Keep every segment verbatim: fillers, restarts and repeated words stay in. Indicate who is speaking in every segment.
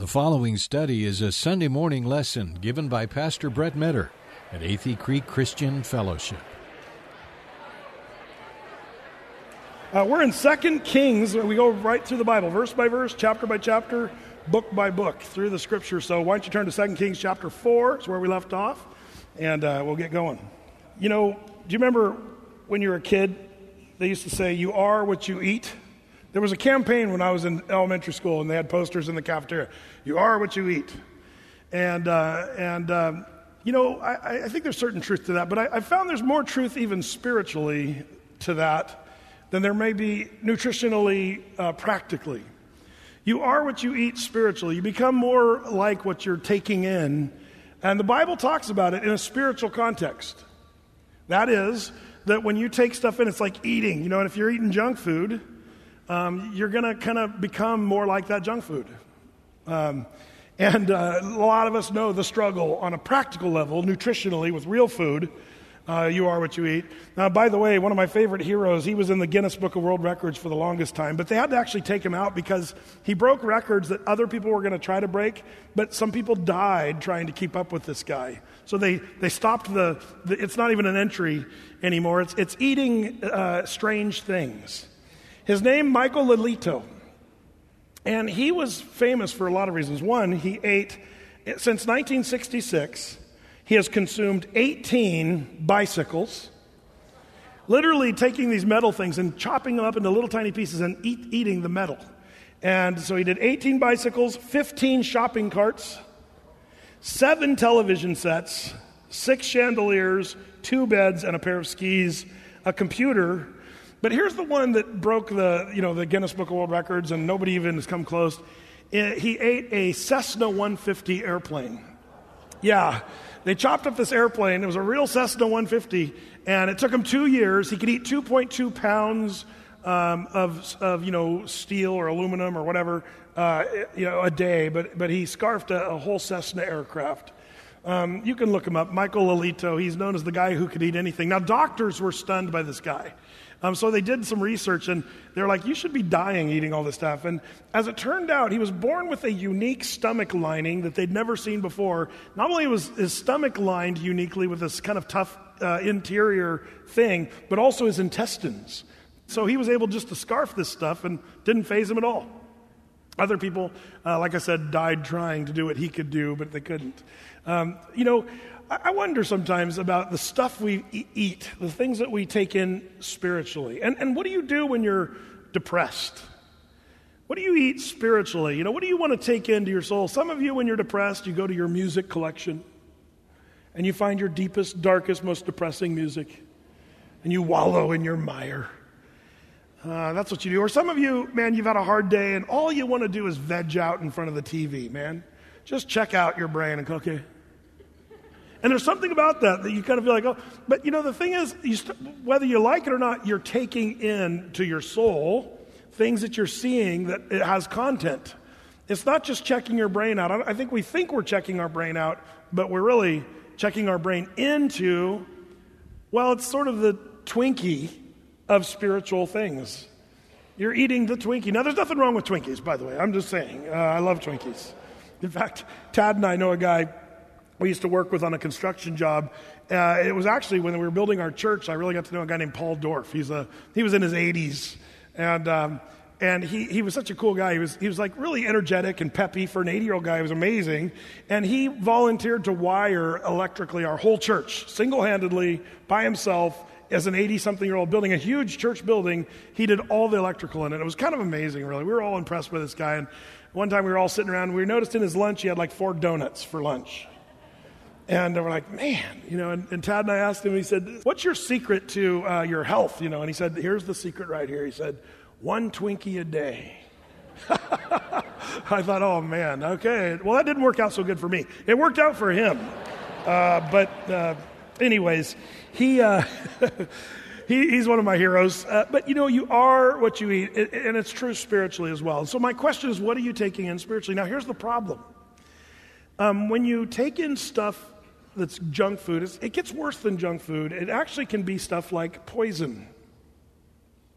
Speaker 1: The following study is a Sunday morning lesson given by Pastor Brett Metter at Athey Creek Christian Fellowship.
Speaker 2: Uh, we're in Second Kings. We go right through the Bible, verse by verse, chapter by chapter, book by book, through the Scripture. So why don't you turn to Second Kings chapter four, is where we left off, and uh, we'll get going. You know, do you remember when you were a kid, they used to say, you are what you eat? There was a campaign when I was in elementary school, and they had posters in the cafeteria. You are what you eat. And, uh, and um, you know, I, I think there's certain truth to that, but I, I found there's more truth even spiritually to that than there may be nutritionally, uh, practically. You are what you eat spiritually. You become more like what you're taking in. And the Bible talks about it in a spiritual context. That is, that when you take stuff in, it's like eating. You know, and if you're eating junk food, Um, you're going to kind of become more like that junk food. Um, and uh, a lot of us know the struggle on a practical level, nutritionally, with real food. Uh, you are what you eat. Now, by the way, one of my favorite heroes, he was in the Guinness Book of World Records for the longest time, but they had to actually take him out because he broke records that other people were going to try to break, but some people died trying to keep up with this guy. So they, they stopped the, the, it's not even an entry anymore. It's, it's eating uh, strange things. His name, Michael Lelito, and he was famous for a lot of reasons. One, he ate, since nineteen sixty-six, he has consumed eighteen bicycles, literally taking these metal things and chopping them up into little tiny pieces and eat, eating the metal. And so he did eighteen bicycles, fifteen shopping carts, seven television sets, six chandeliers, two beds, and a pair of skis, a computer. But here's the one that broke the, you know, the Guinness Book of World Records, and nobody even has come close. He ate a Cessna one fifty airplane. Yeah, they chopped up this airplane. It was a real Cessna one fifty, and it took him two years. He could eat two point two pounds um, of, of, you know, steel or aluminum or whatever, uh, you know, a day. But but he scarfed a, a whole Cessna aircraft. Um, you can look him up, Michael Lelito. He's known as the guy who could eat anything. Now, doctors were stunned by this guy. Um, so they did some research, and they're like, you should be dying eating all this stuff. And as it turned out, he was born with a unique stomach lining that they'd never seen before. Not only was his stomach lined uniquely with this kind of tough uh, interior thing, but also his intestines. So he was able just to scarf this stuff and didn't faze him at all. Other people, uh, like I said, died trying to do what he could do, but they couldn't. Um, you know, I wonder sometimes about the stuff we eat, the things that we take in spiritually. And, and what do you do when you're depressed? What do you eat spiritually? You know, what do you want to take into your soul? Some of you, when you're depressed, you go to your music collection and you find your deepest, darkest, most depressing music and you wallow in your mire. Uh, that's what you do. Or some of you, man, you've had a hard day and all you want to do is veg out in front of the T V, man. Just check out your brain and go, okay. And there's something about that that you kind of feel like, oh, but you know, the thing is, you st- whether you like it or not, you're taking in to your soul things that you're seeing that it has content. It's not just checking your brain out. I, I think we think we're checking our brain out, but we're really checking our brain into, well, it's sort of the Twinkie of spiritual things. You're eating the Twinkie. Now, there's nothing wrong with Twinkies, by the way. I'm just saying. Uh, I love Twinkies. In fact, Tad and I know a guy we used to work with on a construction job. Uh, it was actually when we were building our church, I really got to know a guy named Paul Dorff. He's a he was in his eighties, and um, and he he was such a cool guy. He was he was like really energetic and peppy for an eighty-year-old guy. He was amazing, and he volunteered to wire electrically our whole church single-handedly by himself as an eighty-something-year-old, building a huge church building. He did all the electrical in it. It was kind of amazing, really. We were all impressed with this guy. And one time we were all sitting around, and we noticed in his lunch he had like four donuts for lunch. And we're like, man, you know, and, and Tad and I asked him, he said, what's your secret to uh, your health? You know, and he said, here's the secret right here. He said, one Twinkie a day. I thought, oh, man, okay. Well, that didn't work out so good for me. It worked out for him. Uh, but uh, anyways, he, uh, he he's one of my heroes. Uh, but, you know, you are what you eat, and it's true spiritually as well. So my question is, what are you taking in spiritually? Now, here's the problem. Um, when you take in stuff that's junk food, it's, it gets worse than junk food. It actually can be stuff like poison.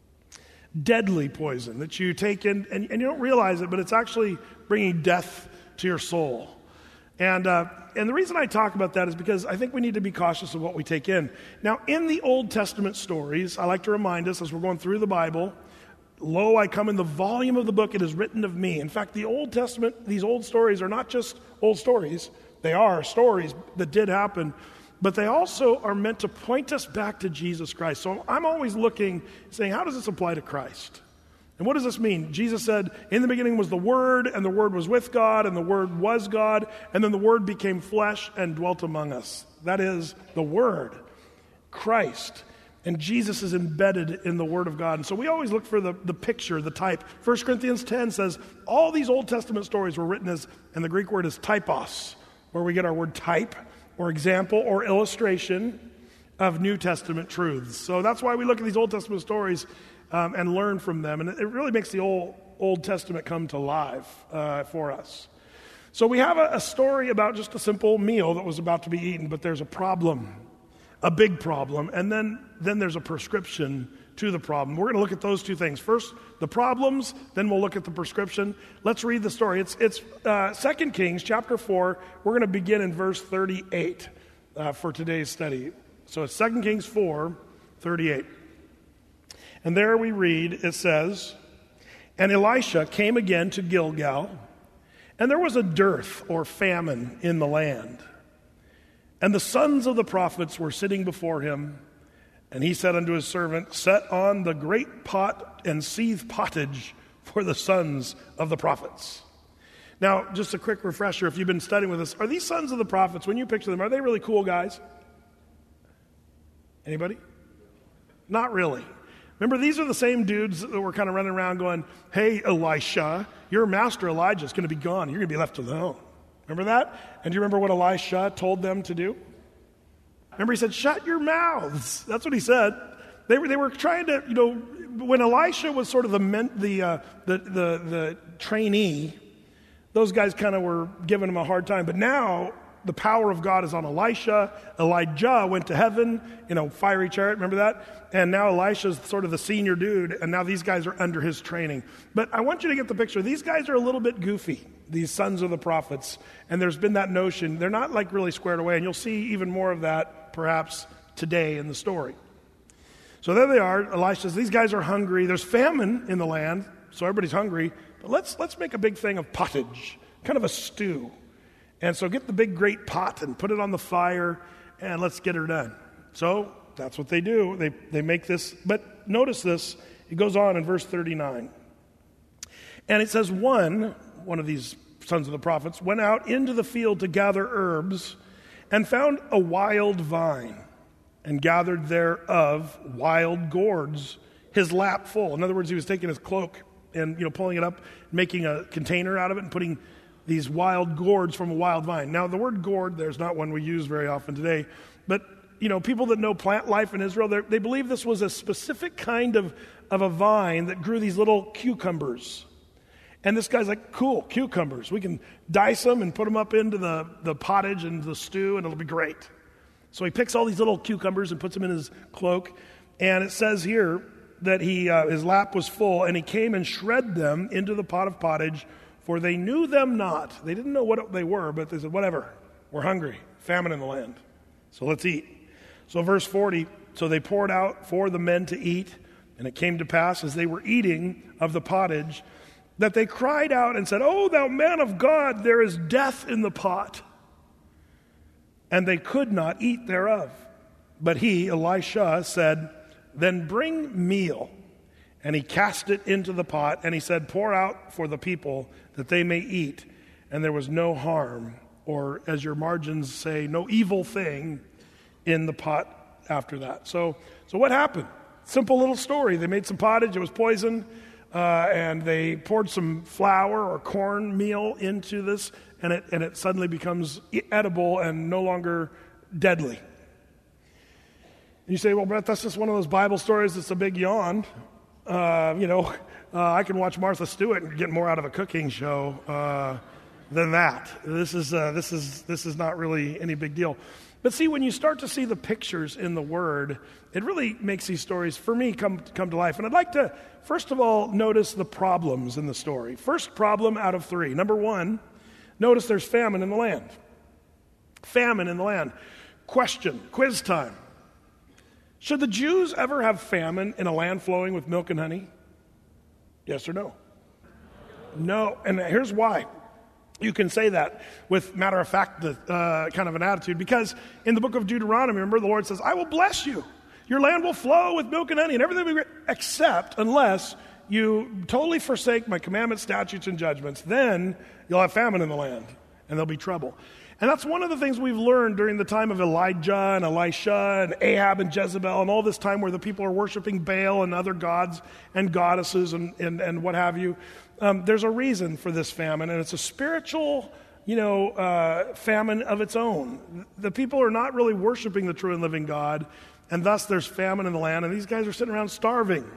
Speaker 2: Deadly poison that you take in, and, and you don't realize it, but it's actually bringing death to your soul. And uh, and the reason I talk about that is because I think we need to be cautious of what we take in. Now, in the Old Testament stories, I like to remind us as we're going through the Bible, lo, I come in the volume of the book, it is written of me. In fact, the Old Testament, these old stories are not just old stories. They are stories that did happen, but they also are meant to point us back to Jesus Christ. So I'm always looking, saying, how does this apply to Christ? And what does this mean? Jesus said, in the beginning was the Word, and the Word was with God, and the Word was God, and then the Word became flesh and dwelt among us. That is the Word, Christ. And Jesus is embedded in the Word of God. And so we always look for the, the picture, the type. First Corinthians ten says, all these Old Testament stories were written as, and the Greek word is typos, where we get our word type, or example, or illustration of New Testament truths. So that's why we look at these Old Testament stories Um, and learn from them. And it really makes the Old, Old Testament come to life uh, for us. So we have a, a story about just a simple meal that was about to be eaten, but there's a problem, a big problem, and then, then there's a prescription to the problem. We're going to look at those two things. First, the problems, then we'll look at the prescription. Let's read the story. It's, it's uh, Second Kings chapter four. We're going to begin in verse thirty-eight uh, for today's study. So it's Second Kings four, thirty-eight. And there we read, it says, and Elisha came again to Gilgal, and there was a dearth or famine in the land. And the sons of the prophets were sitting before him, and he said unto his servant, set on the great pot and seethe pottage for the sons of the prophets. Now, just a quick refresher, if you've been studying with us, are these sons of the prophets, when you picture them, are they really cool guys? Anybody? Not really. Remember, these are the same dudes that were kind of running around going, hey, Elisha, your master Elijah is going to be gone. You're going to be left alone. Remember that? And do you remember what Elisha told them to do? Remember, he said, shut your mouths. That's what he said. They were, they were trying to, you know, when Elisha was sort of the men, the, uh, the, the, the trainee, those guys kind of were giving him a hard time. But now the power of God is on Elisha. Elijah went to heaven in a fiery chariot. Remember that? And now Elisha's sort of the senior dude, and now these guys are under his training. But I want you to get the picture. These guys are a little bit goofy, these sons of the prophets. And there's been that notion. They're not like really squared away. And you'll see even more of that perhaps today in the story. So there they are. Elisha says, these guys are hungry. There's famine in the land, so everybody's hungry. But let's let's make a big thing of pottage, kind of a stew. And so get the big great pot and put it on the fire, and let's get her done. So that's what they do. They they make this. But notice this. It goes on in verse thirty-nine. And it says, one, one of these sons of the prophets, went out into the field to gather herbs and found a wild vine and gathered thereof wild gourds, his lap full. In other words, he was taking his cloak and, you know, pulling it up, making a container out of it and putting these wild gourds from a wild vine. Now, the word gourd, there's not one we use very often today, but, you know, people that know plant life in Israel, they believe this was a specific kind of, of a vine that grew these little cucumbers. And this guy's like, cool, cucumbers. We can dice them and put them up into the, the pottage and the stew, and it'll be great. So he picks all these little cucumbers and puts them in his cloak, and it says here that he uh, his lap was full, and he came and shred them into the pot of pottage, for they knew them not. They didn't know what they were, but they said, whatever, we're hungry, famine in the land, so let's eat. So verse forty, so they poured out for the men to eat, and it came to pass as they were eating of the pottage, that they cried out and said, O thou man of God, there is death in the pot. And they could not eat thereof. But he, Elisha, said, then bring meal. And he cast it into the pot, and he said, pour out for the people that they may eat. And there was no harm, or as your margins say, no evil thing in the pot after that. So, so what happened? Simple little story. They made some pottage, it was poisoned, uh, and they poured some flour or corn meal into this, and it and it suddenly becomes edible and no longer deadly. And you say, well, Brett, that's just one of those Bible stories that's a big yawn. Uh, you know, uh, I can watch Martha Stewart and get more out of a cooking show uh, than that. This is uh, this is this is not really any big deal. But see, when you start to see the pictures in the Word, it really makes these stories, for me, come come to life. And I'd like to, first of all, notice the problems in the story. First problem out of three. Number one, Notice there's famine in the land. Famine in the land. Question, quiz time. Should the Jews ever have famine in a land flowing with milk and honey? Yes or no? No, and here's why. You can say that with matter of fact, uh, kind of an attitude, because in the book of Deuteronomy, remember, the Lord says, I will bless you. Your land will flow with milk and honey, and everything will be great, except unless you totally forsake my commandments, statutes, and judgments. Then you'll have famine in the land, and there'll be trouble. And that's one of the things we've learned during the time of Elijah and Elisha and Ahab and Jezebel and all this time where the people are worshiping Baal and other gods and goddesses and, and, and what have you. Um, there's a reason for this famine, and it's a spiritual, you know, uh, famine of its own. The people are not really worshiping the true and living God, and thus there's famine in the land, and these guys are sitting around starving.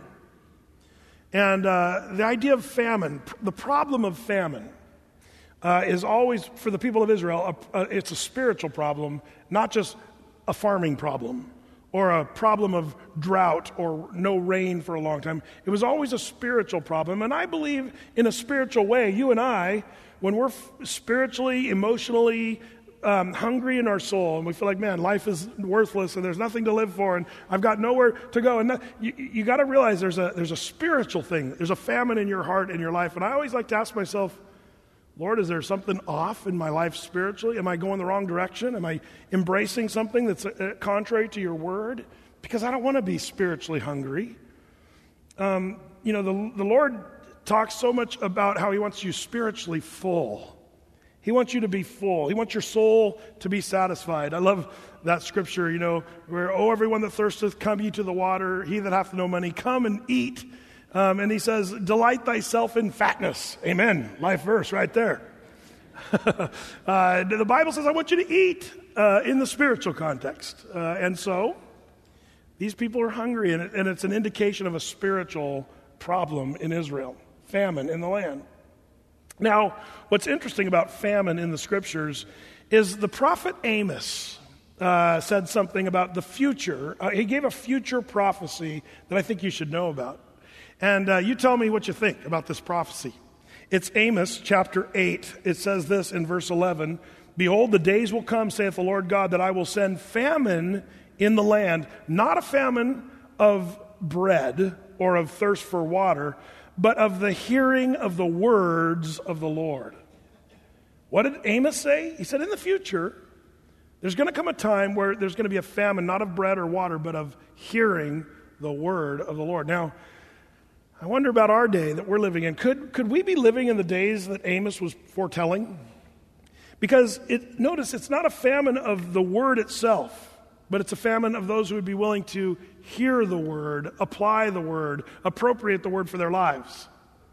Speaker 2: And uh, the idea of famine, the problem of famine, uh, is always, for the people of Israel, a, a, it's a spiritual problem, not just a farming problem or a problem of drought or no rain for a long time. It was always a spiritual problem. And I believe in a spiritual way, you and I, when we're f- spiritually, emotionally um, hungry in our soul, and we feel like, man, life is worthless and there's nothing to live for and I've got nowhere to go. And that, you, you got to realize there's a, there's a spiritual thing. There's a famine in your heart, in your life. And I always like to ask myself, Lord, is there something off in my life spiritually? Am I going the wrong direction? Am I embracing something that's uh, contrary to your word? Because I don't want to be spiritually hungry. Um, you know, the, the Lord talks so much about how he wants you spiritually full. He wants you to be full. He wants your soul to be satisfied. I love that scripture, you know, where, oh, everyone that thirsteth, come ye to the water. He that hath no money, come and eat. Um, and he says, delight thyself in fatness. Amen. Life verse right there. uh, the Bible says, I want you to eat uh, in the spiritual context. Uh, and so, these people are hungry, and, it, and it's an indication of a spiritual problem in Israel. Famine in the land. Now, what's interesting about famine in the scriptures is the prophet Amos uh, said something about the future. Uh, he gave a future prophecy that I think you should know about. And uh, you tell me what you think about this prophecy. It's Amos chapter eight. It says this in verse eleven, behold, the days will come, saith the Lord God, that I will send famine in the land, not a famine of bread or of thirst for water, but of the hearing of the words of the Lord. What did Amos say? He said, in the future, there's going to come a time where there's going to be a famine, not of bread or water, but of hearing the word of the Lord. Now, I wonder about our day that we're living in. Could, could we be living in the days that Amos was foretelling? Because it, notice, it's not a famine of the word itself, but it's a famine of those who would be willing to hear the word, apply the word, appropriate the word for their lives.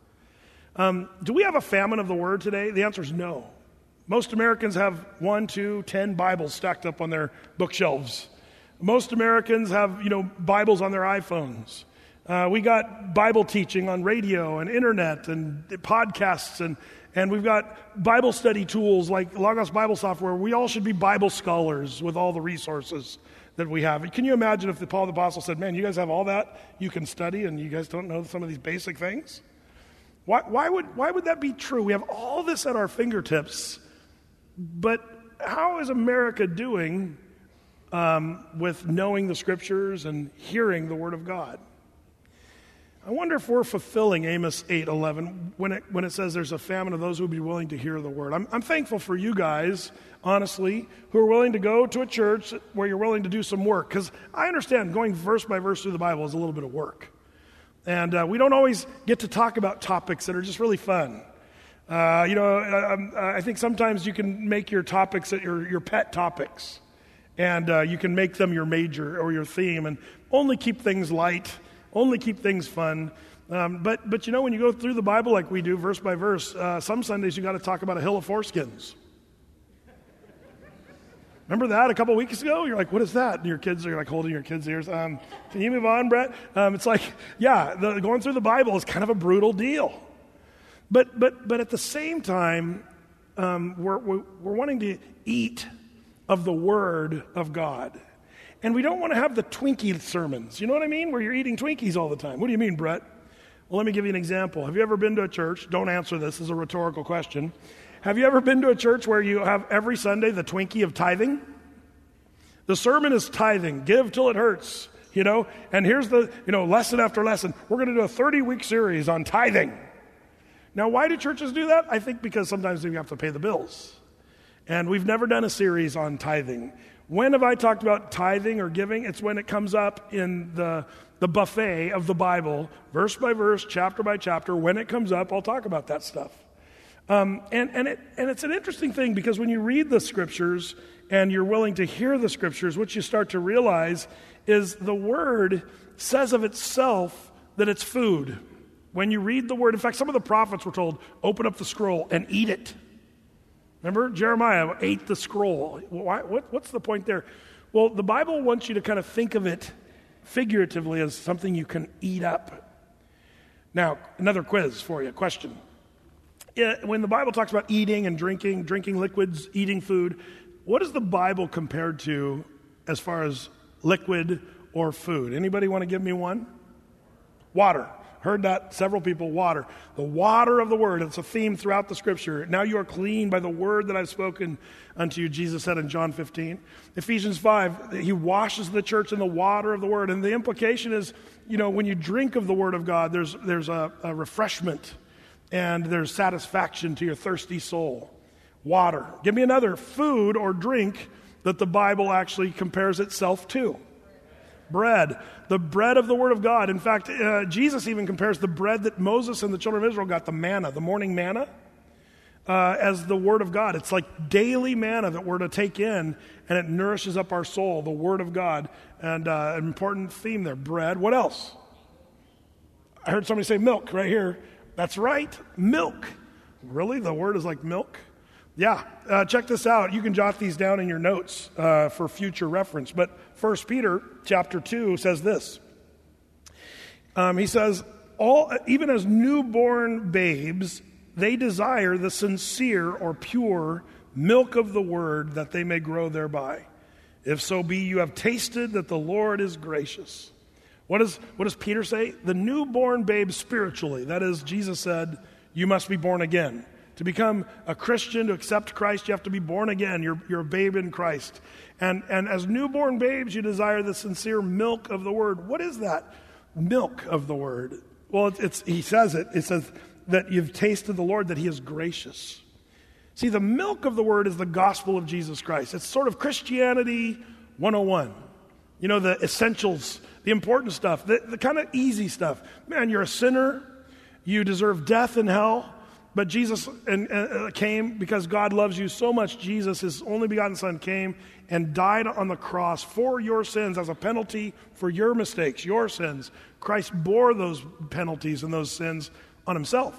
Speaker 2: Um, do we have a famine of the word today? The answer is no. Most Americans have one, two, ten Bibles stacked up on their bookshelves. Most Americans have, you know, Bibles on their iPhones. Uh, we got Bible teaching on radio and internet and podcasts, and, and we've got Bible study tools like Logos Bible Software. We all should be Bible scholars with all the resources that we have. Can you imagine if the Paul the Apostle said, man, you guys have all that you can study and you guys don't know some of these basic things? Why, why would, why would that be true? We have all this at our fingertips, but how is America doing um, with knowing the Scriptures and hearing the Word of God? I wonder if we're fulfilling Amos eight eleven when it, when it says there's a famine of those who would be willing to hear the word. I'm, I'm thankful for you guys, honestly, who are willing to go to a church where you're willing to do some work. Because I understand going verse by verse through the Bible is a little bit of work. And uh, we don't always get to talk about topics that are just really fun. Uh, you know, I, I think sometimes you can make your topics your, your pet topics. And uh, you can make them your major or your theme and only keep things light. Only keep things fun. Um, but, but you know, when you go through the Bible like we do, verse by verse, uh, some Sundays you got to talk about a hill of foreskins. Remember that a couple weeks ago? You're like, what is that? And your kids are like holding your kids' ears. Um, can you move on, Brett? Um, it's like, yeah, the, going through the Bible is kind of a brutal deal. But but but at the same time, um, we're, we're we're wanting to eat of the Word of God. And we don't want to have the Twinkie sermons. You know what I mean? Where you're eating Twinkies all the time. What do you mean, Brett? Well, let me give you an example. Have you ever been to a church? Don't answer this. This is a rhetorical question. Have you ever been to a church where you have every Sunday the Twinkie of tithing? The sermon is tithing. Give till it hurts, you know. And here's the, you know, lesson after lesson. We're going to do a thirty-week series on tithing. Now, why do churches do that? I think because sometimes we have to pay the bills. And we've never done a series on tithing. When have I talked about tithing or giving? It's when it comes up in the, the buffet of the Bible, verse by verse, chapter by chapter. When it comes up, I'll talk about that stuff. Um, and and, it, and it's an interesting thing because when you read the scriptures and you're willing to hear the scriptures, what you start to realize is the word says of itself that it's food. When you read the word, in fact, some of the prophets were told, open up the scroll and eat it. Remember, Jeremiah ate the scroll. Why, what, what's the point there? Well, the Bible wants you to kind of think of it figuratively as something you can eat up. Now, another quiz for you, question. When the Bible talks about eating and drinking, drinking liquids, eating food, what is the Bible compared to as far as liquid or food? Anybody want to give me one? Water. Heard that, several people, water. The water of the word, it's a theme throughout the scripture. Now you are clean by the word that I've spoken unto you, Jesus said in John fifteen. Ephesians five, he washes the church in the water of the word. And the implication is, you know, when you drink of the word of God, there's, there's a, a refreshment and there's satisfaction to your thirsty soul. Water. Give me another food or drink that the Bible actually compares itself to. Bread, the bread of the Word of God. In fact, uh, Jesus even compares the bread that Moses and the children of Israel got, the manna, the morning manna, uh, as the Word of God. It's like daily manna that we're to take in, and it nourishes up our soul, the Word of God. And uh, an important theme there, bread. What else? I heard somebody say milk right here. That's right, milk. Really? The Word is like milk? Yeah, uh, check this out. You can jot these down in your notes uh, for future reference. But First Peter chapter two says this. Um, he says, "All even as newborn babes, they desire the sincere or pure milk of the word that they may grow thereby. If so be you have tasted that the Lord is gracious." What does, what does Peter say? The newborn babe spiritually. That is, Jesus said, you must be born again. To become a Christian, to accept Christ, you have to be born again. You're, you're a babe in Christ. And, and as newborn babes, you desire the sincere milk of the word. What is that milk of the word? Well, it's, it's he says it. It says that you've tasted the Lord, that he is gracious. See, the milk of the word is the gospel of Jesus Christ. It's sort of Christianity one oh one. You know, the essentials, the important stuff, the, the kind of easy stuff. Man, you're a sinner. You deserve death and hell. But Jesus and, uh, came because God loves you so much. Jesus, his only begotten Son, came and died on the cross for your sins as a penalty for your mistakes, your sins. Christ bore those penalties and those sins on himself.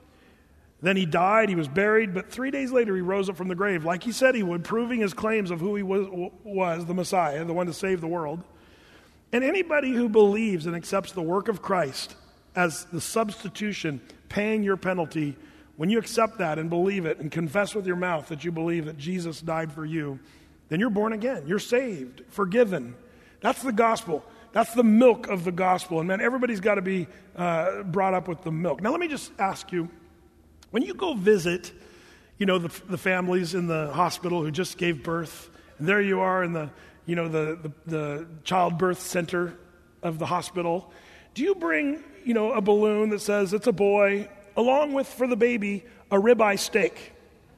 Speaker 2: Then he died, he was buried, but three days later he rose up from the grave, like he said he would, proving his claims of who he was, was the Messiah, the one to save the world. And anybody who believes and accepts the work of Christ as the substitution, paying your penalty, when you accept that and believe it and confess with your mouth that you believe that Jesus died for you, then you're born again. You're saved, forgiven. That's the gospel. That's the milk of the gospel. And man, everybody's got to be uh, brought up with the milk. Now let me just ask you, when you go visit, you know, the, the families in the hospital who just gave birth, and there you are in the, you know, the, the, the childbirth center of the hospital, do you bring, you know, a balloon that says it's a boy, along with, for the baby, a ribeye steak?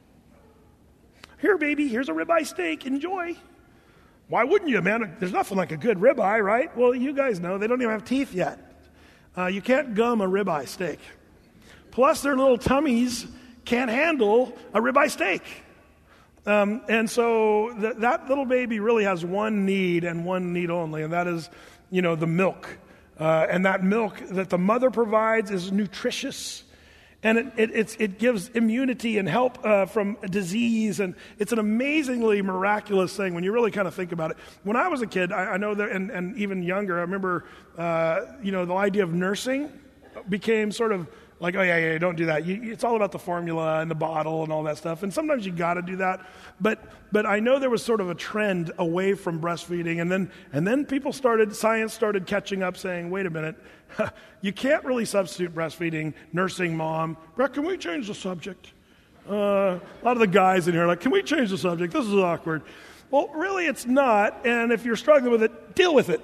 Speaker 2: Here, baby, here's a ribeye steak. Enjoy. Why wouldn't you, man? There's nothing like a good ribeye, right? Well, you guys know they don't even have teeth yet. Uh, you can't gum a ribeye steak. Plus, their little tummies can't handle a ribeye steak. Um, and so th- that little baby really has one need and one need only, and that is, you know, the milk. Uh, and that milk that the mother provides is nutritious. And it, it, it's, it gives immunity and help uh, from disease. And it's an amazingly miraculous thing when you really kind of think about it. When I was a kid, I, I know that, and, and even younger, I remember, uh, you know, the idea of nursing became sort of like, oh, yeah, yeah, don't do that. You, it's all about the formula and the bottle and all that stuff. And sometimes you got to do that. But but I know there was sort of a trend away from breastfeeding. And then and then people started, science started catching up saying, wait a minute, you can't really substitute breastfeeding, nursing mom. Brett, can we change the subject? Uh, a lot of the guys in here are like, can we change the subject? This is awkward. Well, really, it's not. And if you're struggling with it, deal with it.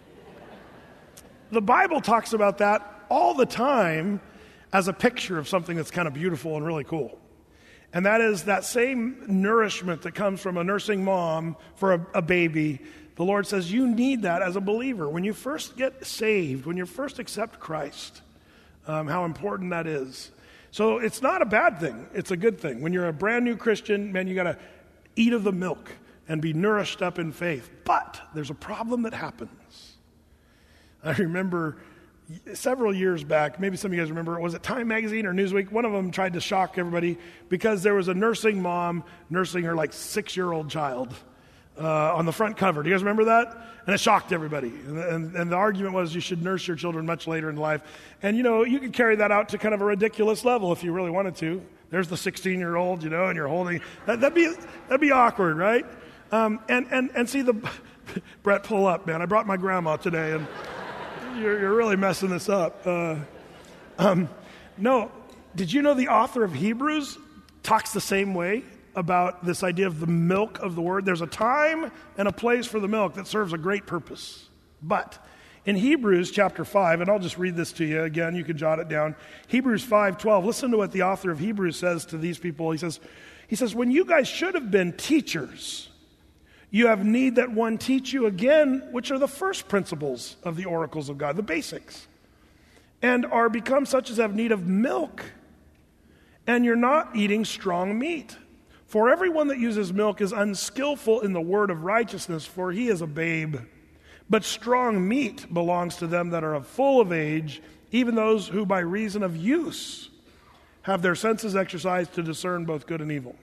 Speaker 2: The Bible talks about that all the time as a picture of something that's kind of beautiful and really cool. And that is that same nourishment that comes from a nursing mom for a, a baby. The Lord says you need that as a believer. When you first get saved, when you first accept Christ, um, how important that is. So it's not a bad thing. It's a good thing. When you're a brand new Christian, man, you got to eat of the milk and be nourished up in faith. But there's a problem that happens. I remember several years back, maybe some of you guys remember, was it Time Magazine or Newsweek? One of them tried to shock everybody because there was a nursing mom nursing her like six-year-old child uh, on the front cover. Do you guys remember that? And it shocked everybody. And, and, and the argument was you should nurse your children much later in life. And, you know, you could carry that out to kind of a ridiculous level if you really wanted to. There's the sixteen-year-old, you know, and you're holding. That, that'd be that'd be awkward, right? Um, and, and, and see, the Brett, pull up, man. I brought my grandma today, and You're, you're really messing this up. Uh, um, no, did you know the author of Hebrews talks the same way about this idea of the milk of the word? There's a time and a place for the milk that serves a great purpose. But in Hebrews chapter five, and I'll just read this to you again, you can jot it down. Hebrews five twelve, listen to what the author of Hebrews says to these people. He says, he says, when you guys should have been teachers, you have need that one teach you again, which are the first principles of the oracles of God, the basics, and are become such as have need of milk, and you're not eating strong meat. For everyone that uses milk is unskillful in the word of righteousness, for he is a babe. But strong meat belongs to them that are of full of age, even those who by reason of use have their senses exercised to discern both good and evil.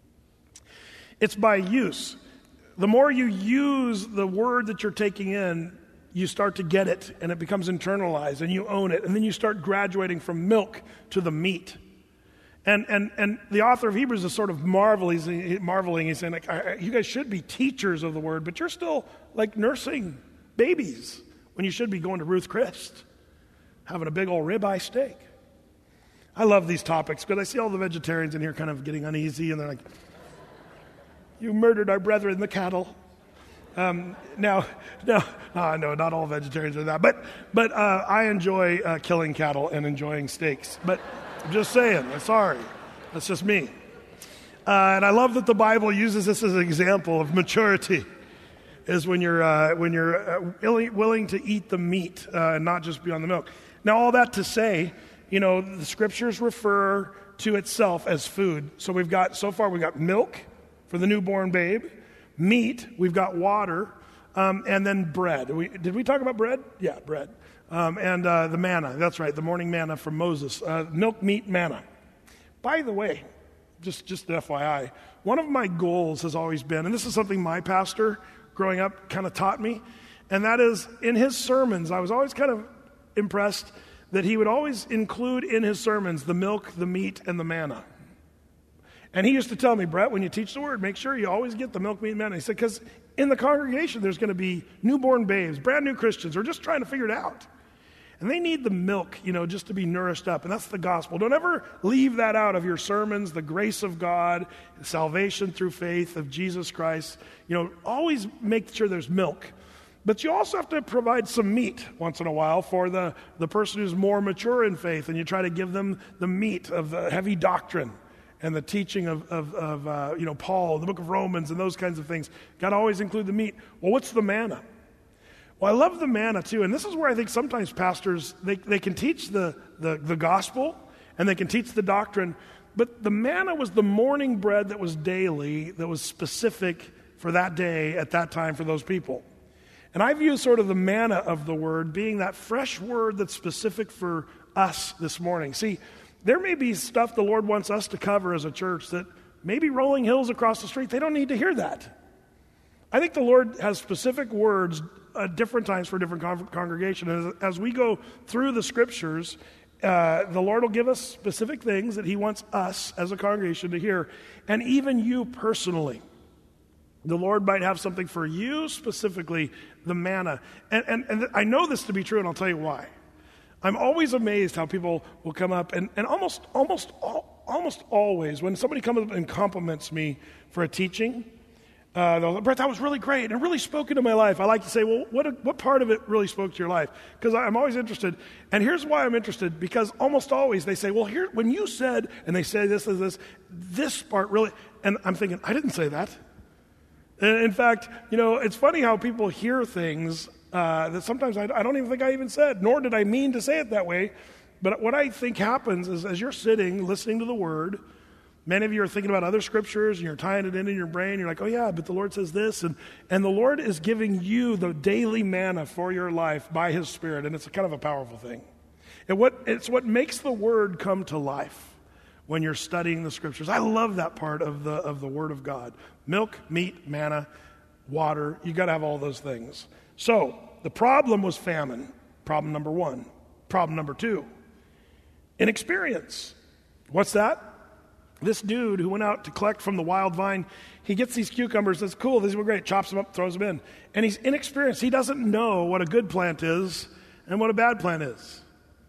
Speaker 2: It's by use. The more you use the word that you're taking in, you start to get it, and it becomes internalized, and you own it, and then you start graduating from milk to the meat. And and and the author of Hebrews is sort of marveling. He's, marveling. He's saying, like, you guys should be teachers of the word, but you're still like nursing babies when you should be going to Ruth Chris, having a big old ribeye steak. I love these topics because I see all the vegetarians in here kind of getting uneasy, and they're like, you murdered our brethren, the cattle. Um, now, now, uh, no, not all vegetarians are that, but but uh, I enjoy uh, killing cattle and enjoying steaks. But I'm just saying, I'm sorry, that's just me. Uh, and I love that the Bible uses this as an example of maturity, is when you're uh, when you're uh, willing, willing to eat the meat uh, and not just be on the milk. Now, all that to say, you know, the scriptures refer to itself as food. So we've got so far we've got milk for the newborn babe, meat, we've got water, um, and then bread. We, did we talk about bread? Yeah, bread. Um, and uh, the manna, that's right, the morning manna from Moses. Uh, milk, meat, manna. By the way, just, just an F Y I, one of my goals has always been, and this is something my pastor growing up kind of taught me, and that is in his sermons, I was always kind of impressed that he would always include in his sermons the milk, the meat, and the manna. And he used to tell me, Brett, when you teach the word, make sure you always get the milk, meat, and manna. He said, because in the congregation, there's going to be newborn babes, brand new Christians who are just trying to figure it out. And they need the milk, you know, just to be nourished up. And that's the gospel. Don't ever leave that out of your sermons, the grace of God, salvation through faith of Jesus Christ. You know, always make sure there's milk. But you also have to provide some meat once in a while for the, the person who's more mature in faith. And you try to give them the meat of the heavy doctrine and the teaching of, of, of uh, you know, Paul, the book of Romans, and those kinds of things. Got to always include the meat. Well, what's the manna? Well, I love the manna, too. And this is where I think sometimes pastors, they, they can teach the, the, the gospel, and they can teach the doctrine, but the manna was the morning bread that was daily, that was specific for that day at that time for those people. And I view sort of the manna of the word being that fresh word that's specific for us this morning. See, there may be stuff the Lord wants us to cover as a church that maybe Rolling Hills across the street, they don't need to hear that. I think the Lord has specific words at different times for different con- congregations. As, as we go through the scriptures, uh, the Lord will give us specific things that he wants us as a congregation to hear, and even you personally. The Lord might have something for you specifically, the manna. And, and, and I know this to be true, and I'll tell you why. I'm always amazed how people will come up, and, and almost almost all, almost always, when somebody comes up and compliments me for a teaching, uh, they'll, Brett, that was really great, and it really spoke into my life. I like to say, well, what what part of it really spoke to your life? Because I'm always interested. And here's why I'm interested, because almost always they say, well, here, when you said, and they say this is this, this part really, and I'm thinking, I didn't say that. And in fact, you know, it's funny how people hear things uh, that sometimes I, I don't even think I even said, nor did I mean to say it that way. But what I think happens is as you're sitting, listening to the Word, many of you are thinking about other scriptures and you're tying it in in your brain. You're like, oh yeah, but the Lord says this. And, and the Lord is giving you the daily manna for your life by His Spirit. And it's a kind of a powerful thing. And what, it's what makes the Word come to life when you're studying the scriptures. I love that part of the, of the Word of God. Milk, meat, manna, water. You got to have all those things. So the problem was famine. Problem number one. Problem number two, inexperience. What's that? This dude who went out to collect from the wild vine, he gets these cucumbers. That's cool. These were great. Chops them up, throws them in. And he's inexperienced. He doesn't know what a good plant is and what a bad plant is.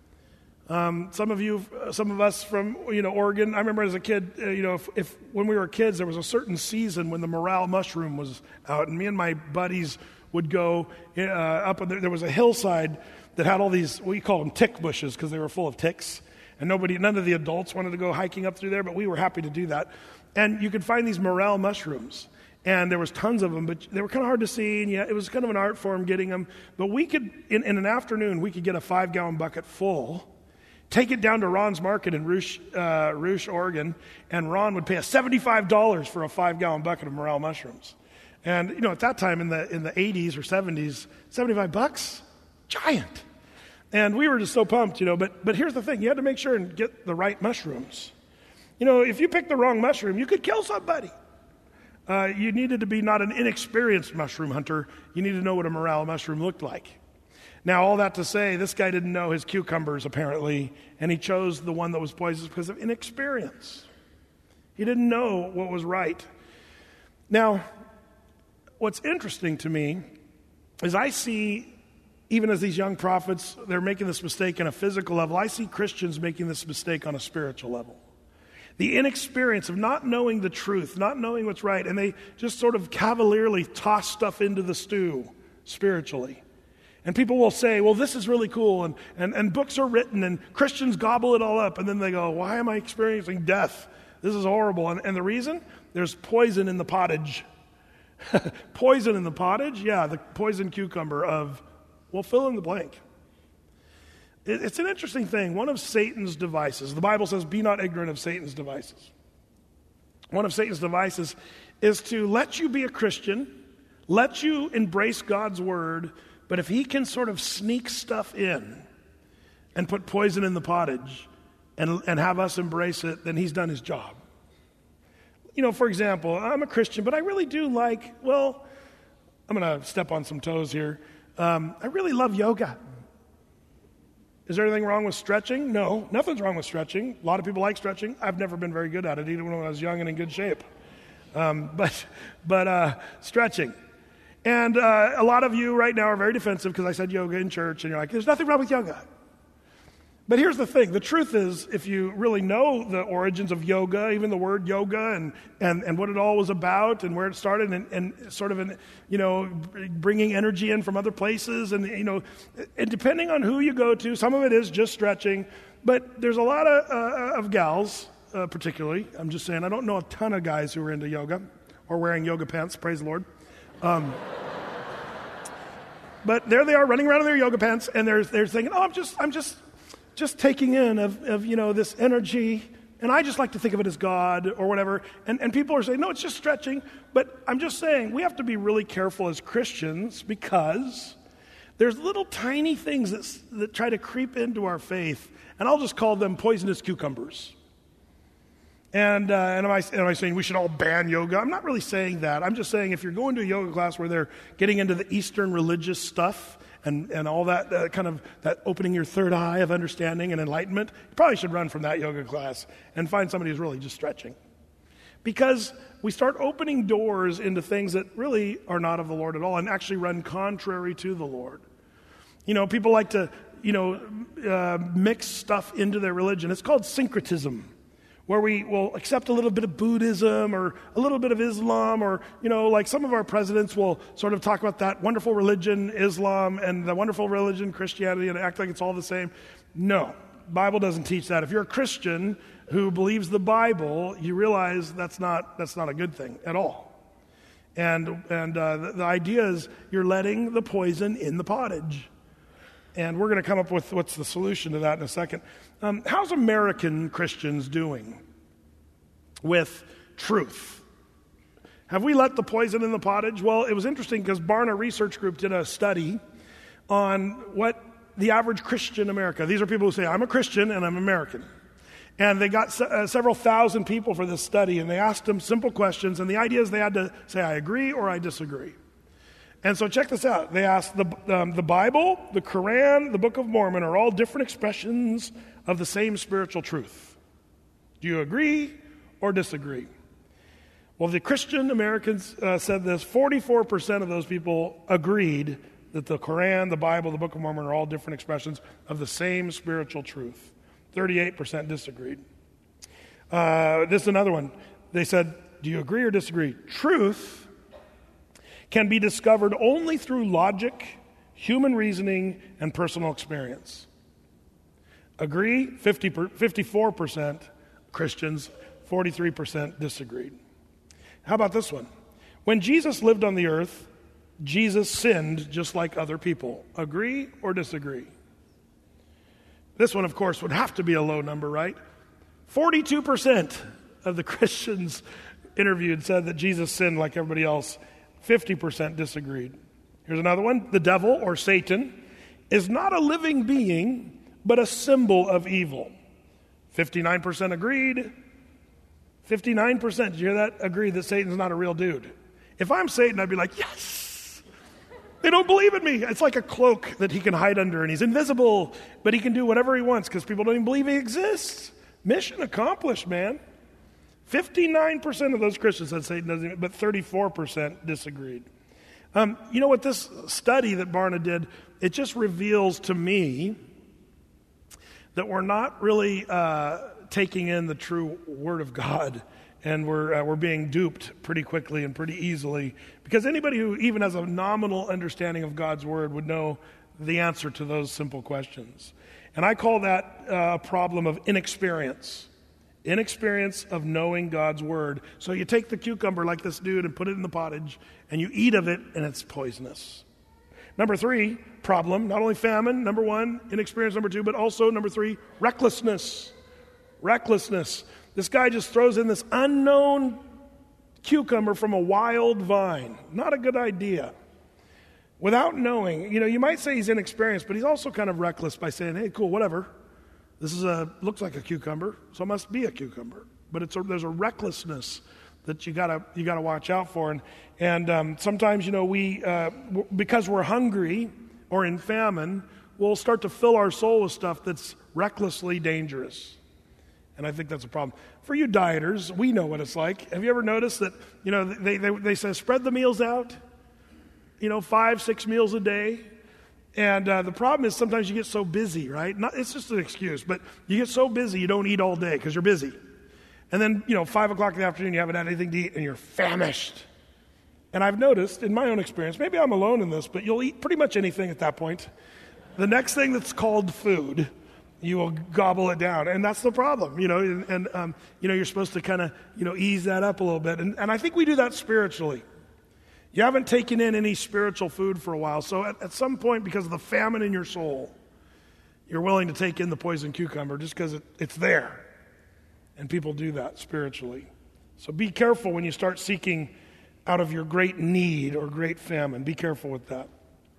Speaker 2: Um, some of you, some of us from, you know, Oregon, I remember as a kid, uh, you know, if, if when we were kids, there was a certain season when the morel mushroom was out, and me and my buddies would go uh, up, and there, there was a hillside that had all these, we call them tick bushes because they were full of ticks. And nobody, none of the adults wanted to go hiking up through there, but we were happy to do that. And you could find these morel mushrooms, and there was tons of them, but they were kind of hard to see, and yeah, it was kind of an art form getting them. But we could, in, in an afternoon, we could get a five-gallon bucket full, take it down to Ron's Market in Rouge, uh, Rouge, Oregon, and Ron would pay us seventy-five dollars for a five-gallon bucket of morel mushrooms. And, you know, at that time in the in the eighties or seventies, seventy-five bucks, giant. And we were just so pumped, you know, but but here's the thing. You had to make sure and get the right mushrooms. You know, if you picked the wrong mushroom, you could kill somebody. Uh, you needed to be not an inexperienced mushroom hunter. You needed to know what a morel mushroom looked like. Now, all that to say, this guy didn't know his cucumbers, apparently, and he chose the one that was poisonous because of inexperience. He didn't know what was right. Now, what's interesting to me is I see, even as these young prophets, they're making this mistake on a physical level, I see Christians making this mistake on a spiritual level. The inexperience of not knowing the truth, not knowing what's right, and they just sort of cavalierly toss stuff into the stew spiritually. And people will say, well, this is really cool, and, and, and books are written, and Christians gobble it all up, and then they go, why am I experiencing death? This is horrible. And, and the reason? There's poison in the pottage. Poison in the pottage? Yeah, the poison cucumber of, well, fill in the blank. It, it's an interesting thing. One of Satan's devices, the Bible says, be not ignorant of Satan's devices. One of Satan's devices is to let you be a Christian, let you embrace God's word, but if he can sort of sneak stuff in and put poison in the pottage and, and have us embrace it, then he's done his job. You know, for example, I'm a Christian, but I really do like, well, I'm going to step on some toes here. Um, I really love yoga. Is there anything wrong with stretching? No, nothing's wrong with stretching. A lot of people like stretching. I've never been very good at it, even when I was young and in good shape. Um, but but uh, stretching. And uh, a lot of you right now are very defensive because I said yoga in church, and you're like, there's nothing wrong with yoga. But here's the thing. The truth is, if you really know the origins of yoga, even the word yoga and, and, and what it all was about and where it started and, and sort of, an, you know, bringing energy in from other places and, you know, and depending on who you go to, some of it is just stretching, but there's a lot of, uh, of gals, uh, particularly. I'm just saying, I don't know a ton of guys who are into yoga or wearing yoga pants, praise the Lord. Um, but there they are running around in their yoga pants, and they're they're thinking, "Oh, I'm just I'm just just taking in of, of you know this energy," and I just like to think of it as God or whatever. And and people are saying, "No, it's just stretching." But I'm just saying we have to be really careful as Christians because there's little tiny things that that try to creep into our faith, and I'll just call them poisonous cucumbers. And, uh, and am I, am I saying we should all ban yoga? I'm not really saying that. I'm just saying if you're going to a yoga class where they're getting into the Eastern religious stuff and, and all that uh, kind of that opening your third eye of understanding and enlightenment, you probably should run from that yoga class and find somebody who's really just stretching. Because we start opening doors into things that really are not of the Lord at all and actually run contrary to the Lord. You know, people like to, you know, uh, mix stuff into their religion. It's called syncretism, where we will accept a little bit of Buddhism or a little bit of Islam, or, you know, like some of our presidents will sort of talk about that wonderful religion, Islam, and the wonderful religion, Christianity, and act like it's all the same. No, Bible doesn't teach that. If you're a Christian who believes the Bible, you realize that's not that's not a good thing at all. And and uh, the, the idea is you're letting the poison in the pottage. And we're going to come up with what's the solution to that in a second. Um, how's American Christians doing with truth? Have we let the poison in the pottage? Well, it was interesting because Barna Research Group did a study on what the average Christian in America, these are people who say, I'm a Christian and I'm American. And they got se- uh, several thousand people for this study, and they asked them simple questions, and the idea is they had to say, I agree or I disagree. And so check this out. They asked, the, um, the Bible, the Quran, the Book of Mormon are all different expressions of the same spiritual truth. Do you agree or disagree? Well, the Christian Americans uh, said this, forty-four percent of those people agreed that the Quran, the Bible, the Book of Mormon are all different expressions of the same spiritual truth. thirty-eight percent disagreed. Uh, this is another one. They said, do you agree or disagree? Truth can be discovered only through logic, human reasoning, and personal experience. Agree? fifty, fifty-four percent Christians, forty-three percent disagreed. How about this one? When Jesus lived on the earth, Jesus sinned just like other people. Agree or disagree? This one, of course, would have to be a low number, right? forty-two percent of the Christians interviewed said that Jesus sinned like everybody else. fifty percent disagreed. Here's another one. The devil, or Satan, is not a living being, but a symbol of evil. fifty-nine percent agreed. fifty-nine percent, did you hear that? Agreed that Satan's not a real dude. If I'm Satan, I'd be like, yes! They don't believe in me. It's like a cloak that he can hide under, and he's invisible, but he can do whatever he wants because people don't even believe he exists. Mission accomplished, man. fifty-nine percent of those Christians said Satan doesn't, but thirty-four percent disagreed. Um, you know what, this study that Barna did, it just reveals to me that we're not really uh, taking in the true Word of God, and we're uh, we're being duped pretty quickly and pretty easily, because anybody who even has a nominal understanding of God's Word would know the answer to those simple questions. And I call that uh, a problem of inexperience. Inexperience of knowing God's Word. So you take the cucumber like this dude and put it in the pottage, and you eat of it, and it's poisonous. Number three, problem, not only famine, number one, inexperience, number two, but also, number three, recklessness. Recklessness. This guy just throws in this unknown cucumber from a wild vine. Not a good idea. Without knowing, you know, you might say he's inexperienced, but he's also kind of reckless by saying, hey, cool, whatever. This is a looks like a cucumber, so it must be a cucumber. But it's a, there's a recklessness that you gotta you gotta watch out for. And and um, sometimes, you know, we uh, w- because we're hungry or in famine, we'll start to fill our soul with stuff that's recklessly dangerous. And I think that's a problem. For you dieters, we know what it's like. Have you ever noticed that, you know, they they, they say spread the meals out, you know, five, six meals a day. And uh, the problem is sometimes you get so busy, right? Not, it's just an excuse, but you get so busy you don't eat all day because you're busy. And then, you know, five o'clock in the afternoon you haven't had anything to eat and you're famished. And I've noticed in my own experience, maybe I'm alone in this, but you'll eat pretty much anything at that point. The next thing that's called food, you will gobble it down. And that's the problem, you know, and, and um, you know, you're supposed to kind of, you know, ease that up a little bit. And, and I think we do that spiritually. You haven't taken in any spiritual food for a while. So at, at some point, because of the famine in your soul, you're willing to take in the poison cucumber just because it, it's there. And people do that spiritually. So be careful when you start seeking out of your great need or great famine. Be careful with that.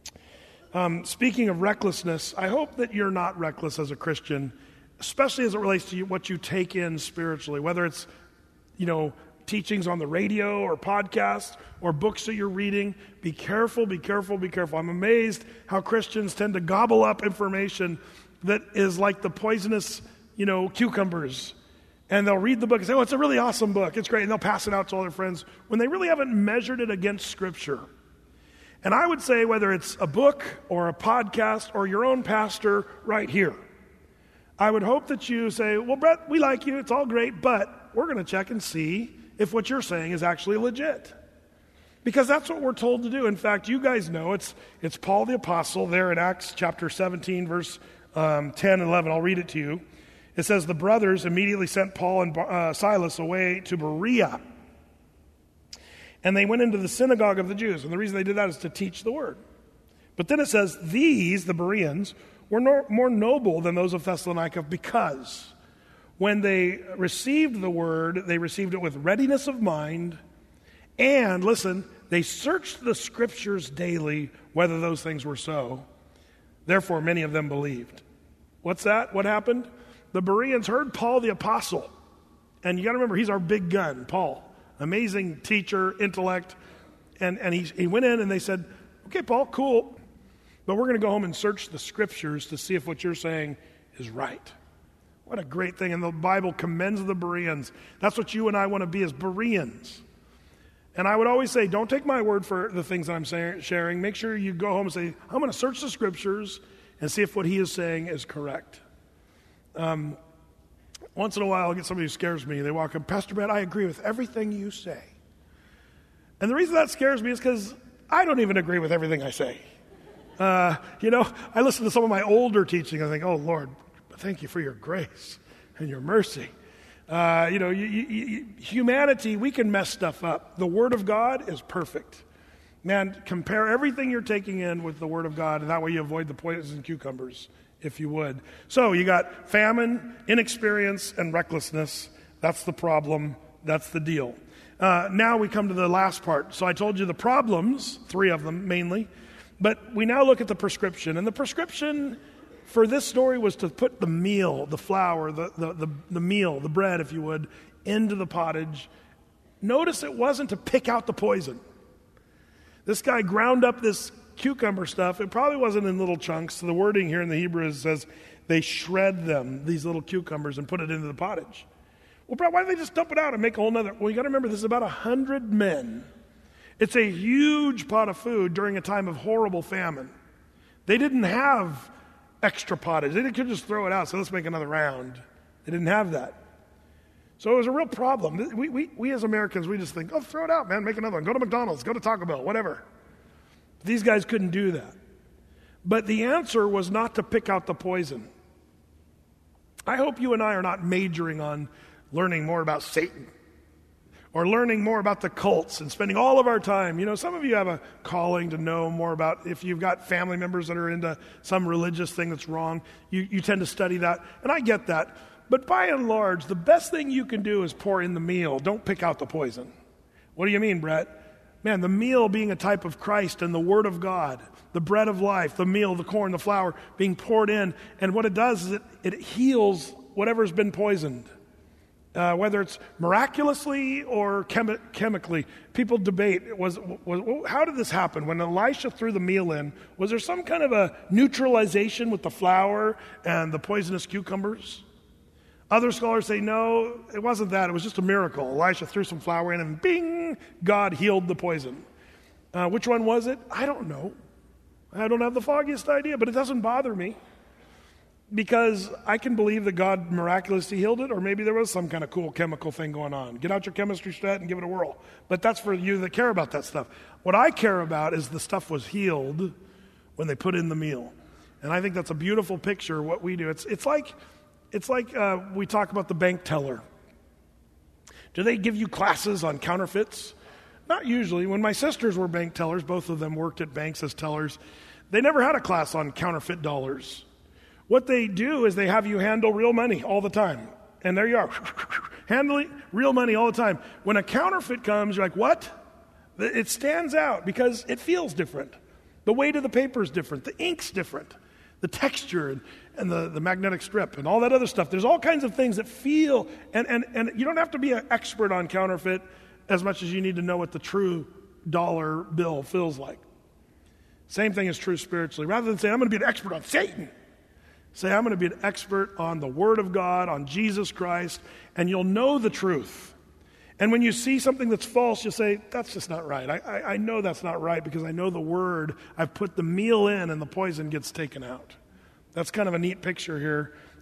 Speaker 2: Um, speaking of recklessness, I hope that you're not reckless as a Christian, especially as it relates to you, what you take in spiritually, whether it's, you know, teachings on the radio or podcasts or books that you're reading. Be careful, be careful, be careful. I'm amazed how Christians tend to gobble up information that is like the poisonous, you know, cucumbers. And they'll read the book and say, oh, it's a really awesome book. It's great. And they'll pass it out to all their friends when they really haven't measured it against Scripture. And I would say whether it's a book or a podcast or your own pastor right here, I would hope that you say, well, Brett, we like you, it's all great, but we're going to check and see if what you're saying is actually legit. Because that's what we're told to do. In fact, you guys know it's it's Paul the Apostle there in Acts chapter seventeen, verse um, ten and eleven. I'll read it to you. It says, the brothers immediately sent Paul and uh, Silas away to Berea. And they went into the synagogue of the Jews. And the reason they did that is to teach the word. But then it says, these, the Bereans, were no, more noble than those of Thessalonica because when they received the word, they received it with readiness of mind. And, listen, they searched the scriptures daily whether those things were so. Therefore, many of them believed. What's that? What happened? The Bereans heard Paul the Apostle. And you got to remember, he's our big gun, Paul. Amazing teacher, intellect. And, and he, he went in and they said, okay, Paul, cool. But we're going to go home and search the scriptures to see if what you're saying is right. What a great thing. And the Bible commends the Bereans. That's what you and I want to be as Bereans. And I would always say, don't take my word for the things that I'm say, sharing. Make sure you go home and say, I'm going to search the scriptures and see if what he is saying is correct. Um, once in a while, I get somebody who scares me. They walk up, Pastor Brett, I agree with everything you say. And the reason that scares me is because I don't even agree with everything I say. Uh, you know, I listen to some of my older teaching. I think, oh, Lord, thank you for your grace and your mercy. Uh, you know, you, you, you, humanity, we can mess stuff up. The Word of God is perfect. Man, compare everything you're taking in with the Word of God, and that way you avoid the poison cucumbers, if you would. So you got famine, inexperience, and recklessness. That's the problem. That's the deal. Uh, now we come to the last part. So I told you the problems, three of them mainly, but we now look at the prescription. And the prescription for this story was to put the meal, the flour, the, the, the, the meal, the bread, if you would, into the pottage. Notice it wasn't to pick out the poison. This guy ground up this cucumber stuff. It probably wasn't in little chunks. So the wording here in the Hebrew says they shred them, these little cucumbers, and put it into the pottage. Well, bro, why don't they just dump it out and make a whole nother? Well, you got to remember, this is about a hundred men. It's a huge pot of food during a time of horrible famine. They didn't have extra pottage. They could just throw it out, so let's make another round. They didn't have that. So it was a real problem. We, we, we as Americans, we just think, oh, throw it out, man, make another one. Go to McDonald's, go to Taco Bell, whatever. These guys couldn't do that. But the answer was not to pick out the poison. I hope you and I are not majoring on learning more about Satan or learning more about the cults and spending all of our time. You know, some of you have a calling to know more about, if you've got family members that are into some religious thing that's wrong, you, you tend to study that. And I get that. But by and large, the best thing you can do is pour in the meal. Don't pick out the poison. What do you mean, Brett? Man, the meal being a type of Christ and the Word of God, the bread of life, the meal, the corn, the flour being poured in. And what it does is it, it heals whatever's been poisoned. Uh, whether it's miraculously or chemi- chemically. People debate, was, was, how did this happen? When Elisha threw the meal in, was there some kind of a neutralization with the flour and the poisonous cucumbers? Other scholars say, no, it wasn't that. It was just a miracle. Elisha threw some flour in and bing, God healed the poison. Uh, which one was it? I don't know. I don't have the foggiest idea, but it doesn't bother me. Because I can believe that God miraculously healed it, or maybe there was some kind of cool chemical thing going on. Get out your chemistry set and give it a whirl. But that's for you that care about that stuff. What I care about is the stuff was healed when they put in the meal. And I think that's a beautiful picture of what we do. It's, it's like, it's like uh, we talk about the bank teller. Do they give you classes on counterfeits? Not usually. When my sisters were bank tellers, both of them worked at banks as tellers, they never had a class on counterfeit dollars. What they do is they have you handle real money all the time. And there you are, handling real money all the time. When a counterfeit comes, you're like, what? It stands out because it feels different. The weight of the paper is different. The ink's different. The texture and, and the, the magnetic strip and all that other stuff. There's all kinds of things that feel, and, and, and you don't have to be an expert on counterfeit as much as you need to know what the true dollar bill feels like. Same thing is true spiritually. Rather than saying, I'm going to be an expert on Satan, say, I'm going to be an expert on the Word of God, on Jesus Christ, and you'll know the truth. And when you see something that's false, you'll say, that's just not right. I, I, I know that's not right because I know the Word. I've put the meal in and the poison gets taken out. That's kind of a neat picture here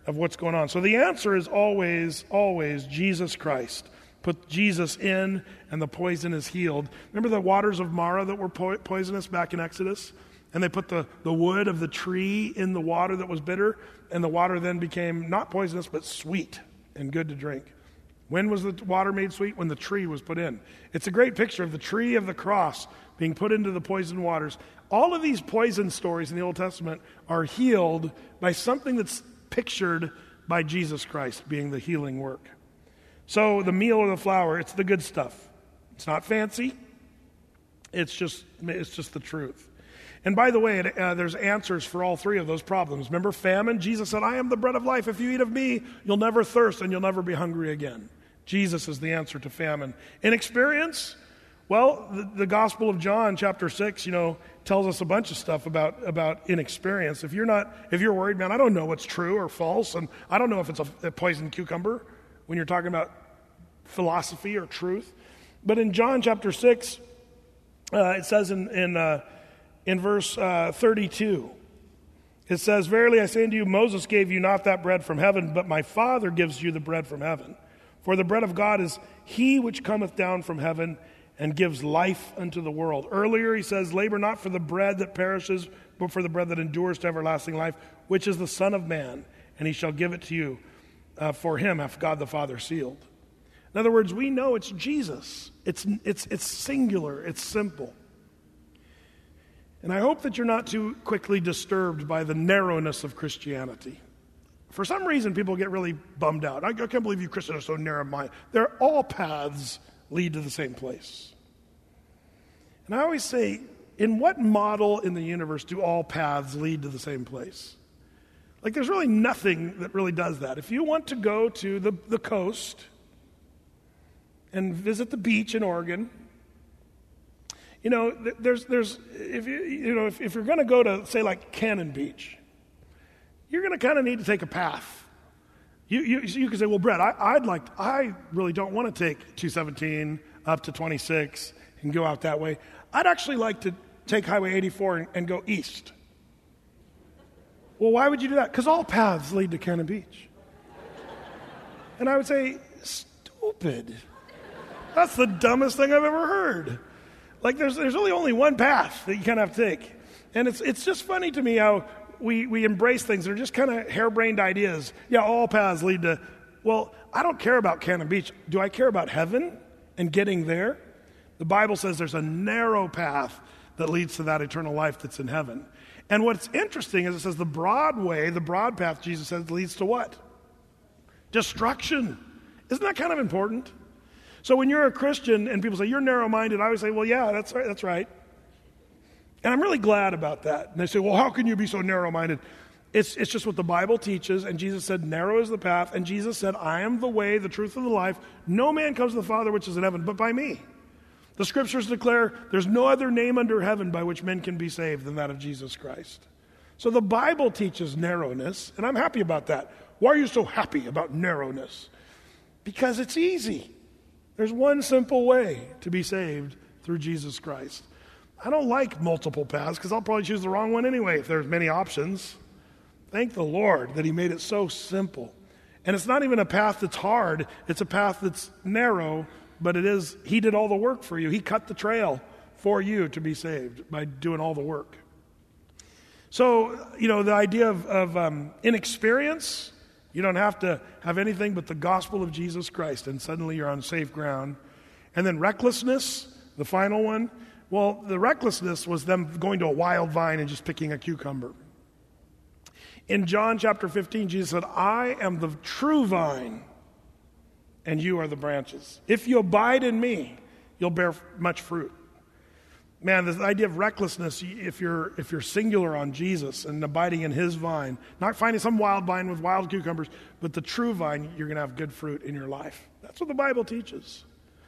Speaker 2: of what's going on. So the answer is always, always Jesus Christ. Put Jesus in and the poison is healed. Remember the waters of Mara that were po- poisonous back in Exodus? And they put the, the wood of the tree in the water that was bitter, and the water then became not poisonous but sweet and good to drink. When was the water made sweet? When the tree was put in. It's a great picture of the tree of the cross being put into the poisoned waters. All of these poison stories in the Old Testament are healed by something that's pictured by Jesus Christ being the healing work. So the meal or the flour, it's the good stuff. It's not fancy. It's just, it's just the truth. And by the way, uh, there's answers for all three of those problems. Remember famine? Jesus said, I am the bread of life. If you eat of me, you'll never thirst and you'll never be hungry again. Jesus is the answer to famine. Inexperience? Well, the, the Gospel of John, chapter six, you know, tells us a bunch of stuff about, about inexperience. If you're not, if you're worried, man, I don't know what's true or false, and I don't know if it's a, a poisoned cucumber when you're talking about philosophy or truth. But in John chapter six, uh, it says in in, uh, in verse uh, thirty-two, it says, Verily I say unto you, Moses gave you not that bread from heaven, but my Father gives you the bread from heaven. For the bread of God is he which cometh down from heaven and gives life unto the world. Earlier he says, labor not for the bread that perishes, but for the bread that endures to everlasting life, which is the Son of Man, and he shall give it to you. Uh, for him hath God the Father sealed. In other words, we know it's Jesus. It's, it's, it's singular. It's simple. And I hope that you're not too quickly disturbed by the narrowness of Christianity. For some reason, people get really bummed out. I, I can't believe you Christians are so narrow-minded. They're all paths lead to the same place. And I always say, in what model in the universe do all paths lead to the same place? Like, there's really nothing that really does that. If you want to go to the, the coast and visit the beach in Oregon, you know, there's, there's, if you, you know, if, if you're going to go to, say, like Cannon Beach, you're going to kind of need to take a path. You, you, you can say, well, Brett, I, I'd like, I really don't want to take two seventeen up to twenty-six and go out that way. I'd actually like to take Highway eighty-four and, and go east. Well, why would you do that? Because all paths lead to Cannon Beach. And I would say, stupid. That's the dumbest thing I've ever heard. Like, there's there's really only one path that you kind of have to take. And it's it's just funny to me how we, we embrace things that are just kind of harebrained ideas. Yeah, all paths lead to, well, I don't care about Cannon Beach. Do I care about heaven and getting there? The Bible says there's a narrow path that leads to that eternal life that's in heaven. And what's interesting is it says the broad way, the broad path, Jesus says, leads to what? Destruction. Isn't that kind of important? So when you're a Christian and people say, you're narrow-minded, I always say, well, yeah, that's right, that's right. And I'm really glad about that. And they say, well, how can you be so narrow-minded? It's, it's just what the Bible teaches, and Jesus said, narrow is the path, and Jesus said, I am the way, the truth, and the life. No man comes to the Father which is in heaven, but by me. The Scriptures declare there's no other name under heaven by which men can be saved than that of Jesus Christ. So the Bible teaches narrowness, and I'm happy about that. Why are you so happy about narrowness? Because it's easy. There's one simple way to be saved through Jesus Christ. I don't like multiple paths because I'll probably choose the wrong one anyway if there's many options. Thank the Lord that he made it so simple. And it's not even a path that's hard. It's a path that's narrow, but it is, he did all the work for you. He cut the trail for you to be saved by doing all the work. So, you know, the idea of, of um, inexperience, you don't have to have anything but the gospel of Jesus Christ, and suddenly you're on safe ground. And then recklessness, the final one. Well, the recklessness was them going to a wild vine and just picking a cucumber. In John chapter fifteen, Jesus said, I am the true vine, and you are the branches. If you abide in me, you'll bear much fruit. Man, the idea of recklessness, if you're if you're singular on Jesus and abiding in his vine, not finding some wild vine with wild cucumbers, but the true vine, you're going to have good fruit in your life. That's what the Bible teaches.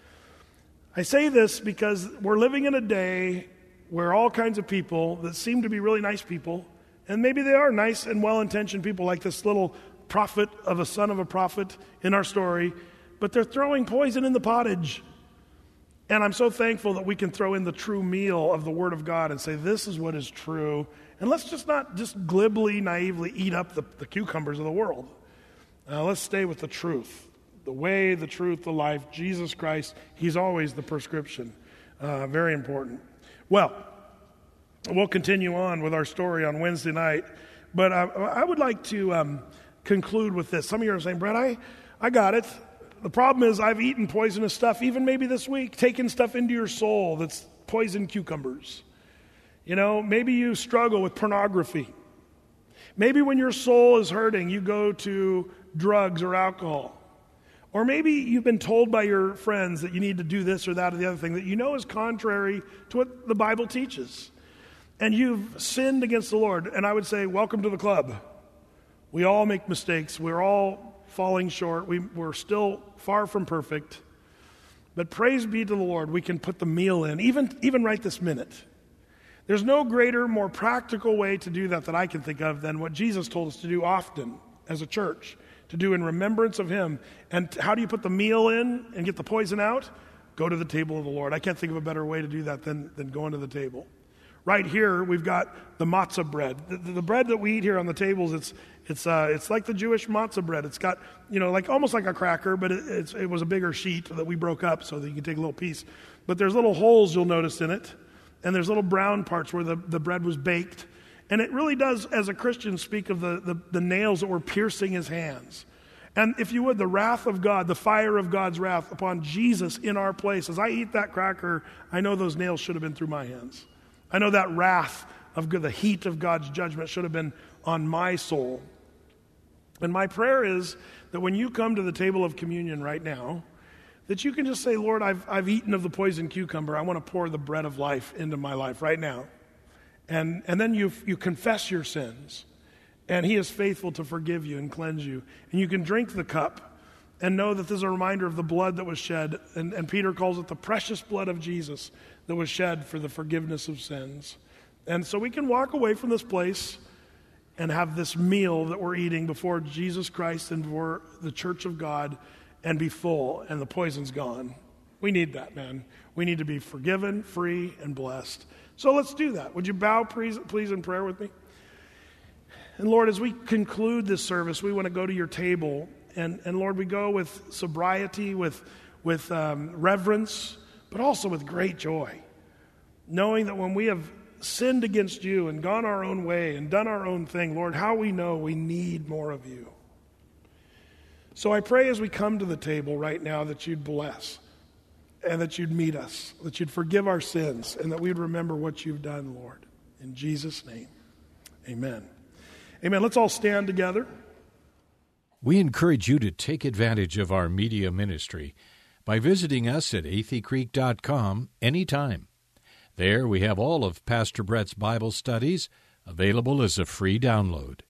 Speaker 2: I say this because we're living in a day where all kinds of people that seem to be really nice people, and maybe they are nice and well-intentioned people like this little prophet of a son of a prophet in our story, but they're throwing poison in the pottage. And I'm so thankful that we can throw in the true meal of the Word of God and say, this is what is true. And let's just not just glibly, naively eat up the, the cucumbers of the world. Uh, let's stay with the truth. The way, the truth, the life, Jesus Christ. He's always the prescription. Uh, very important. Well, we'll continue on with our story on Wednesday night, but I, I would like to um, conclude with this. Some of you are saying, Brett, I, I got it. The problem is I've eaten poisonous stuff, even maybe this week, taken stuff into your soul that's poisoned cucumbers. You know, maybe you struggle with pornography. Maybe when your soul is hurting, you go to drugs or alcohol. Or maybe you've been told by your friends that you need to do this or that or the other thing that you know is contrary to what the Bible teaches. And you've sinned against the Lord. And I would say, welcome to the club. We all make mistakes. We're all falling short. We, we're still far from perfect. But praise be to the Lord, we can put the meal in, even, even right this minute. There's no greater, more practical way to do that that I can think of than what Jesus told us to do often as a church, to do in remembrance of him. And how do you put the meal in and get the poison out? Go to the table of the Lord. I can't think of a better way to do that than, than going to the table. Right here, we've got the matzah bread. The, the, the bread that we eat here on the tables, it's it's uh, it's like the Jewish matzah bread. It's got, you know, like almost like a cracker, but it, it's, it was a bigger sheet that we broke up so that you can take a little piece. But there's little holes you'll notice in it, and there's little brown parts where the, the bread was baked. And it really does, as a Christian, speak of the, the, the nails that were piercing his hands. And if you would, the wrath of God, the fire of God's wrath upon Jesus in our place. As I eat that cracker, I know those nails should have been through my hands. I know that wrath of God, the heat of God's judgment should have been on my soul. And my prayer is that when you come to the table of communion right now, that you can just say, Lord, I've, I've eaten of the poisoned cucumber. I want to pour the bread of life into my life right now. And, and then you, you confess your sins. And he is faithful to forgive you and cleanse you. And you can drink the cup and know that this is a reminder of the blood that was shed. And, and Peter calls it the precious blood of Jesus that was shed for the forgiveness of sins. And so we can walk away from this place and have this meal that we're eating before Jesus Christ and before the church of God and be full, and the poison's gone. We need that, man. We need to be forgiven, free, and blessed. So let's do that. Would you bow, please, please in prayer with me? And Lord, as we conclude this service, we want to go to your table. And, and Lord, we go with sobriety, with, with um, reverence, but also with great joy, knowing that when we have sinned against you and gone our own way and done our own thing, Lord, how we know we need more of you. So I pray as we come to the table right now that you'd bless and that you'd meet us, that you'd forgive our sins, and that we'd remember what you've done, Lord. In Jesus' name, amen. Amen. Let's all stand together.
Speaker 1: We encourage you to take advantage of our media ministry by visiting us at athey creek dot com anytime. There we have all of Pastor Brett's Bible studies available as a free download.